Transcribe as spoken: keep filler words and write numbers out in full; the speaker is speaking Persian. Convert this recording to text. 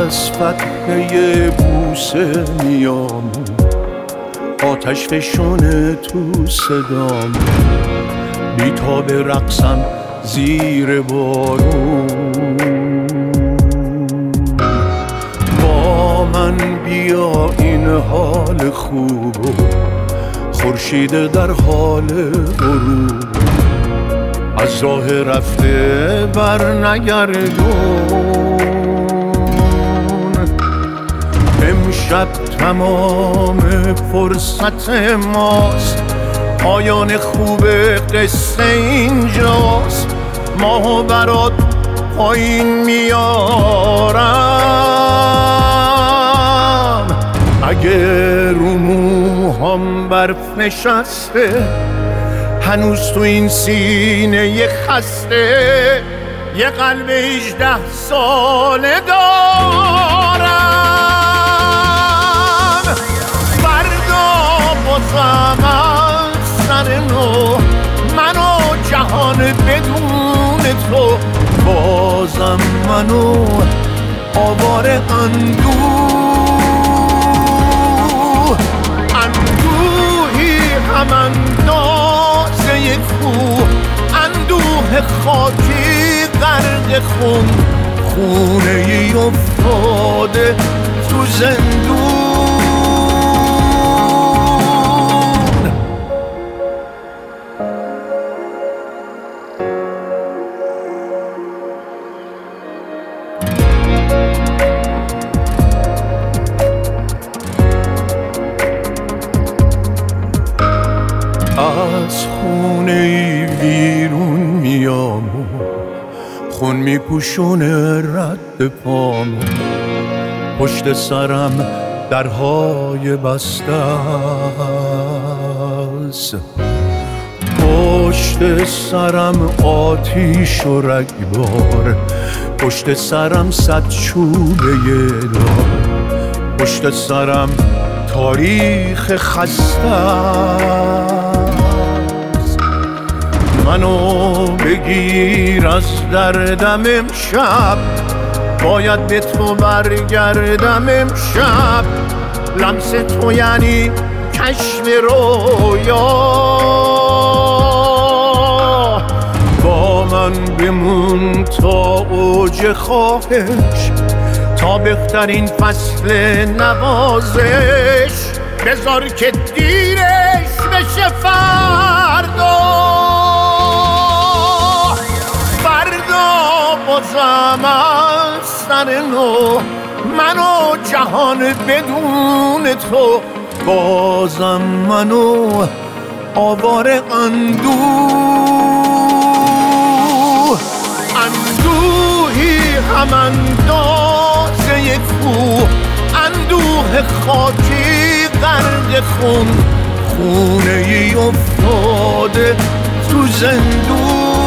از فتحه بوسه میام، آتش فشونه تو صدام، بیتاب رقصم زیر بارون. با من بیا این حال خوبو، خورشید در حال غروب، از راه رفته بر نگردون. امشب تمام فرصت ماست، پایان خوب قصه اینجاست. ماهو برات پایین میارم، اگه رو موهام برف نشسته، هنوز تو این سینه یه خسته یه قلب هجده ساله دارم. فردا بازم از سر نو، منو جهان بدون تو، بازم منو آواره اندوه. اندوهی هم اندازه کوه، اندوه خاکی غرق خون، خونه ای افتاده تو زندون. از خونه ای بیرون میام، خون میپوشونه رد پامو، پشت سرم درهای بسته است، پشت سرم آتیش و رگبار، پشت سرم صد چوبه دار، پشت سرم تاریخ خسته. منو بگیر از دردم امشب، باید به تو برگردم امشب. لمس تو یعنی کشف رویا، با من بمون تا اوج خواهش، تا بهترین فصل نوازش. بذار که دیرش بشه فردا، بازم از سر نو، منو جهان بدون تو، بازم منو آواره اندوه. اندوهی هم اندازه کوه، اندوه خاکی غرق خون، خونه ای افتاده تو زندون.